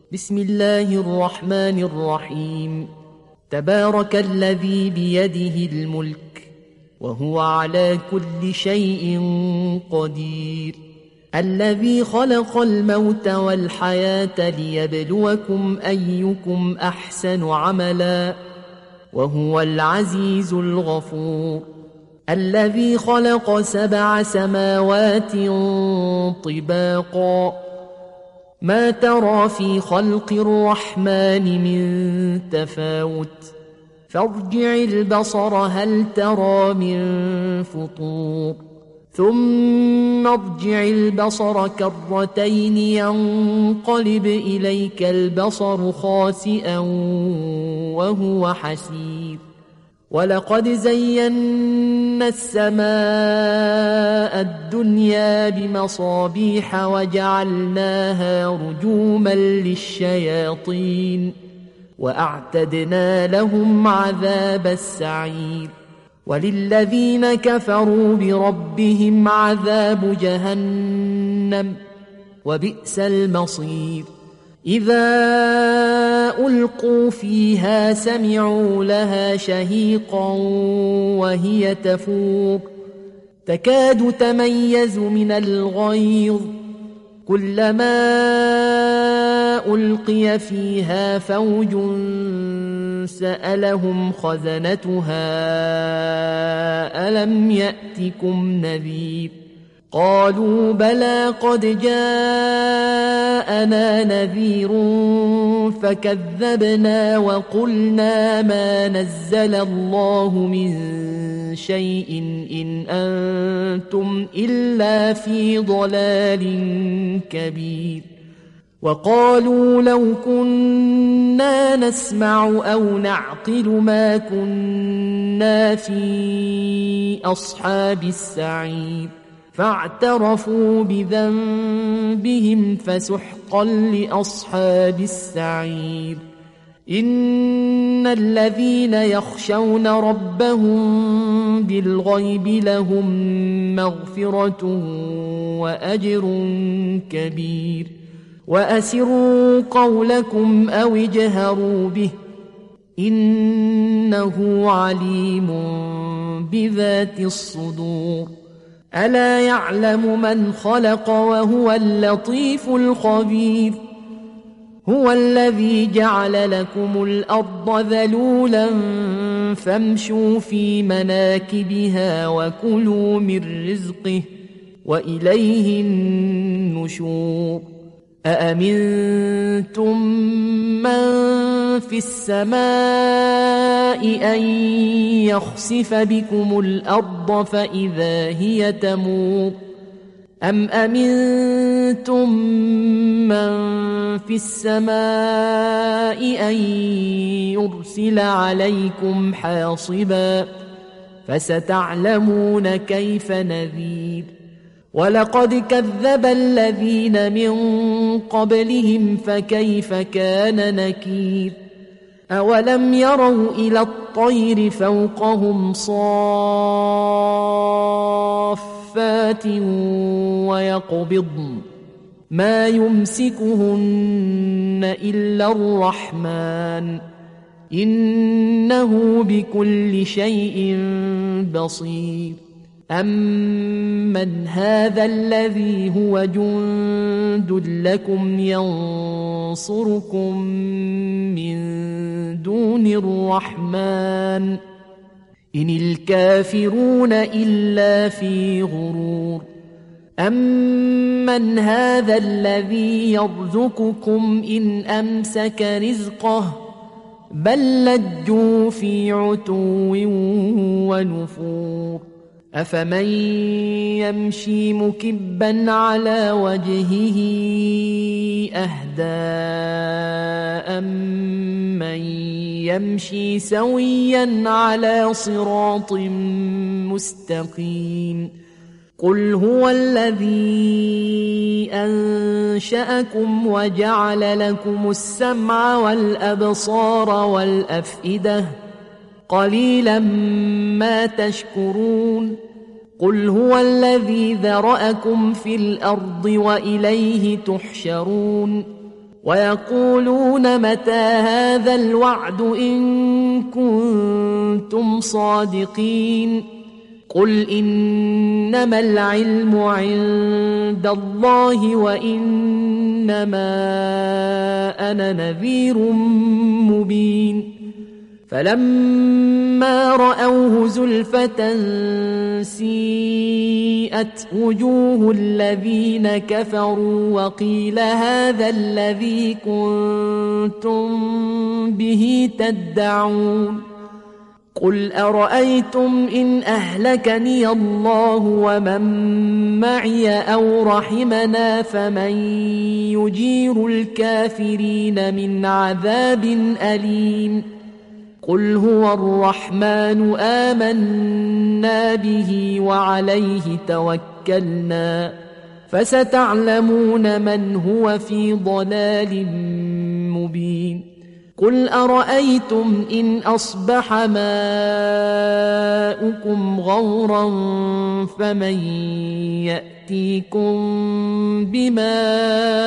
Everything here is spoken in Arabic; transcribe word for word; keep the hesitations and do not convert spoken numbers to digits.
بسم الله الرحمن الرحيم. تبارك الذي بيده الملك وهو على كل شيء قدير، الذي خلق الموت والحياة ليبلوكم أيكم أحسن عملا وهو العزيز الغفور، الذي خلق سبع سماوات طباقا ما ترى في خلق الرحمن من تفاوت فارجع البصر هل ترى من فطور ثم ارجع البصر كرتين ينقلب إليك البصر خاسئا وهو حسير، ولقد زينا السماء الدنيا بمصابيح وجعلناها رجوما للشياطين وأعتدنا لهم عذاب السعير، وللذين كفروا بربهم عذاب جهنم وبئس المصير. إذا ألقوا فيها سمعوا لها شهيقا وهي تفور تكاد تميز من الغيظ، كلما ألقي فيها فوج سألهم خزنتها ألم يأتكم نذير، قالوا بلى قد جاءنا نذير فكذبنا وقلنا ما نزل الله من شيء إن أنتم إلا في ضلال كبير، وقالوا لو كنا نسمع أو نعقل ما كنا في أصحاب السعير، فاعترفوا بذنبهم فسحقا لأصحاب السعير. إن الذين يخشون ربهم بالغيب لهم مغفرة وأجر كبير، وأسروا قولكم أو اجهروا به إنه عليم بذات الصدور. ألا يعلم من خلق وهو اللطيف الخبير، هو الذي جعل لكم الأرض ذلولا فامشوا في مناكبها وكلوا من رزقه وإليه النشور. أأمنتم من في السماء أن يخسف بكم الأرض فإذا هي تمور، أم أمنتم من في السماء أن يرسل عليكم حاصبا فستعلمون كيف نذير. ولقد كذب الذين من قبلهم فكيف كان نكير. أولم يروا إلى الطير فوقهم صافات ويقبضن ما يمسكهن إلا الرحمن إنه بكل شيء بصير. أمن هذا الذي هو جند لكم ينصركم من دون الرحمن إن الكافرون إلا في غرور. أمن هذا الذي يرزقكم إن أمسك رزقه بل لجوا في عتو ونفور. أفمن يمشي مكبا على وجهه أهدى أمن يمشي سويا على صراط مستقيم. قل هو الذي أنشأكم وجعل لكم السمع والأبصار والأفئدة قليلا ما تشكرون. قل هو الذي ذرأكم في الأرض وإليه تحشرون. ويقولون متى هذا الوعد إن كنتم صادقين قل إنما العلم عند الله وإنما أنا نذير مبين فلما رأوه زلفة سيئت وجوه الذين كفروا وقيل هذا الذي كنتم به تدعون قل أرأيتم إن أهلكني الله ومن معي أو رحمنا فمن يجير الكافرين من عذاب أليم قل هو الرحمن آمنا به وعليه توكلنا فستعلمون من هو في ضلال مبين قل أرأيتم إن أصبح ماؤكم غورا فمن يأتيكم بماء